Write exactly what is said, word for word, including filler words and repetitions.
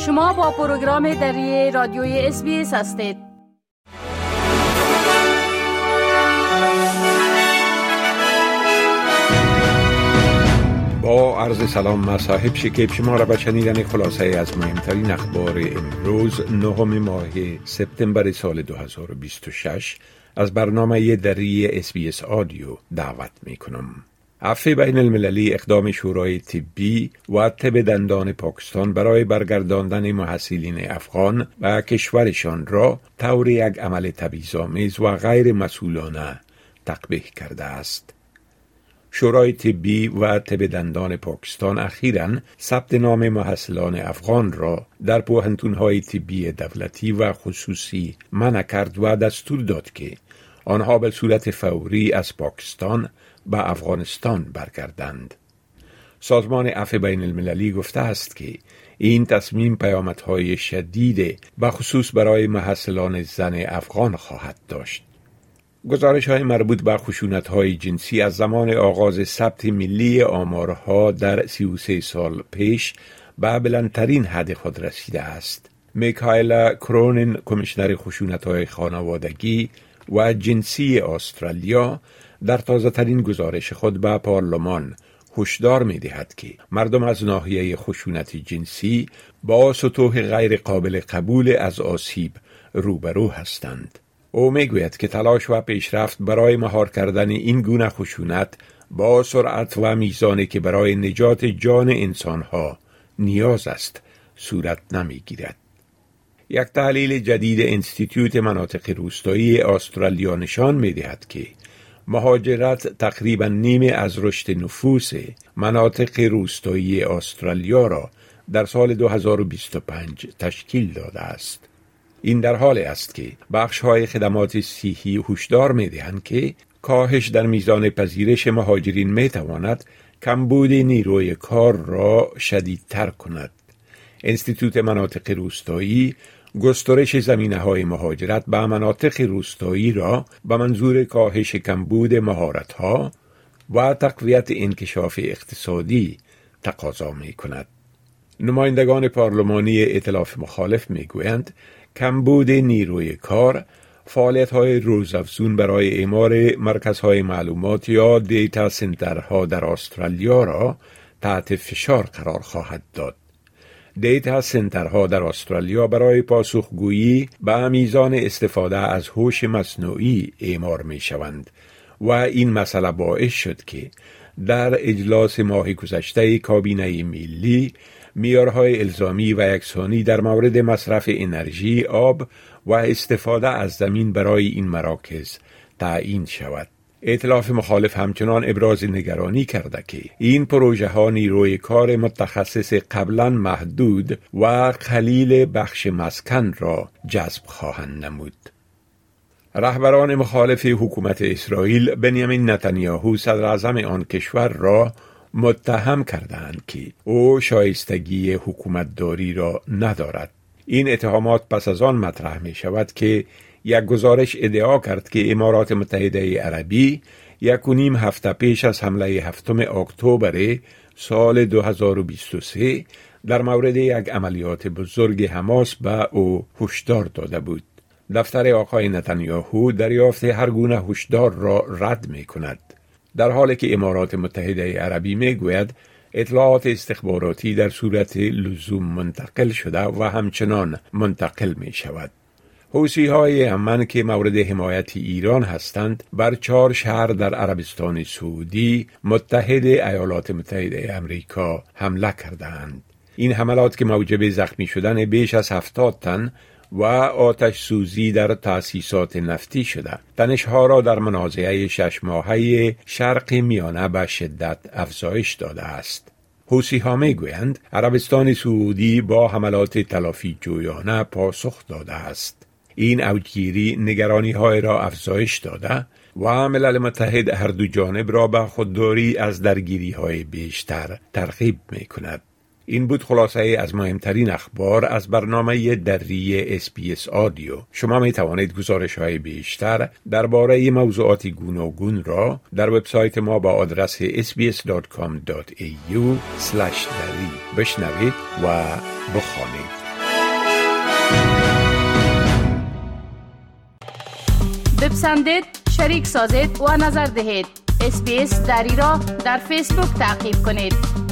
شما با پروگرام دری رادیوی اس بی اس هستید. با عرض سلام مصاحب شکیب شما را به شنیدن خلاصه از مهمترین اخبار امروز نهم ماه سپتامبر سال دو هزار و بیست و شش از برنامه دری اس بی اس آدیو دعوت می کنم. عفو بین المللی اقدام شورای طبی و طب دندان پاکستان برای برگرداندن محصلین افغان و کشورشان را طور یک عمل تبعیض‌آمیز و غیر مسئولانه تقبیح کرده است. شورای طبی و طب دندان پاکستان اخیراً ثبت نام محصلان افغان را در پوهنتون‌های طبی دولتی و خصوصی منع کرد و دستور داد که آنها به صورت فوری از پاکستان به افغانستان برگردند. سازمان عفو بین المللی گفته است که این تصمیم پیامدهای شدید به خصوص برای محصلان زن افغان خواهد داشت. گزارش‌های مربوط به خشونت‌های جنسی از زمان آغاز ثبت ملی آمارها در سی و سه سال پیش به بلندترین حد خود رسیده است. میکائیلا کرونین، کمیشنر خشونت‌های خانوادگی و جنسی استرالیا، در تازه‌ترین گزارش خود به پارلمان هشدار می‌دهد که مردم از ناحیه خشونت جنسی با سطوح غیر قابل قبول از آسیب روبرو هستند. او میگوید که تلاش و پیشرفت برای مهار کردن این گونه خشونت با سرعت و میزانی که برای نجات جان انسانها نیاز است صورت نمیگیرد. یک تحلیل جدید انستیتوت مناطق روستایی استرالیا نشان میدهد که مهاجرت تقریبا نیمه از رشد نفوس مناطق روستایی استرالیا را در سال دو هزار و بیست و پنج تشکیل داده است. این در حالی است که بخش‌های خدمات صحی هشدار می‌دهند که کاهش در میزان پذیرش مهاجرین می‌تواند کمبود نیروی کار را شدیدتر کند. انستیتوت مناطق روستایی گسترش زمینه‌های مهاجرت به مناطق روستایی را به منظور کاهش کمبود مهارت‌ها و تقویت انکشاف اقتصادی تقاضا می‌کند. نمایندگان پارلمانی ائتلاف مخالف می‌گویند کمبود نیروی کار فعالیت‌های روزافزون برای اعمار مرکزهای معلومات یا دیتا سنترها در استرالیا را تحت فشار قرار خواهد داد. دیتا سنترها در استرالیا برای پاسخگویی به میزان استفاده از هوش مصنوعی اعمار می‌شوند و این مسئله باعث شد که در اجلاس ماه گذشته کابینه ملی معیارهای الزامی و یکسانی در مورد مصرف انرژی، آب و استفاده از زمین برای این مراکز تعیین شود. ائتلاف مخالف همچنان ابراز نگرانی کرده که این پروژه ها نیروی کار متخصص قبلا محدود و قلیل بخش مسکن را جذب خواهند نمود. رهبران مخالف حکومت اسرائیل بنیامین نتانیاهو صدر اعظم آن کشور را متهم کردند که او شایستگی حکومتداری را ندارد. این اتهامات پس از آن مطرح می شود که یک گزارش ادعا کرد که امارات متحده عربی یک و نیم هفته پیش از حمله هفتم اکتبر سال دو هزار و بیست و سه در مورد یک عملیات بزرگ حماس به او هشدار داده بود. دفتر آقای نتانیاهو دریافت هر گونه هشدار را رد می کند، در حالی که امارات متحده عربی می گوید اطلاعات استخباراتی در صورت لزوم منتقل شده و همچنان منتقل می شود. حوثی های یمن که مورد حمایت ایران هستند بر چهار شهر در عربستان سعودی متحد ایالات متحده امریکا حمله کردند. این حملات که موجب زخمی شدن بیش از هفتاد تن و آتش سوزی در تأسیسات نفتی شده، تنش‌ها را در منازعه شش ماهه شرق میانه به شدت افزایش داده است. حوثی‌ها می‌گویند عربستان سعودی با حملات تلافی جویانه پاسخ داده است. این اوجگیری نگرانی‌های را افزایش داده و ملل متحد هر دو جانب را به خودداری از درگیری‌های بیشتر ترغیب می‌کند. این بود خلاصه از مهمترین اخبار از برنامه دری اس بی اس آدیو. شما می توانید گزارش های بیشتر درباره موضوعات گوناگون را در وبسایت ما با آدرس اس بی اس دات کام دات ای یو اسلش دری بشنوید و بخوانید. بپسندید، شریک سازید و نظر دهید. اس بی اس دری را در فیسبوک تعقیب کنید.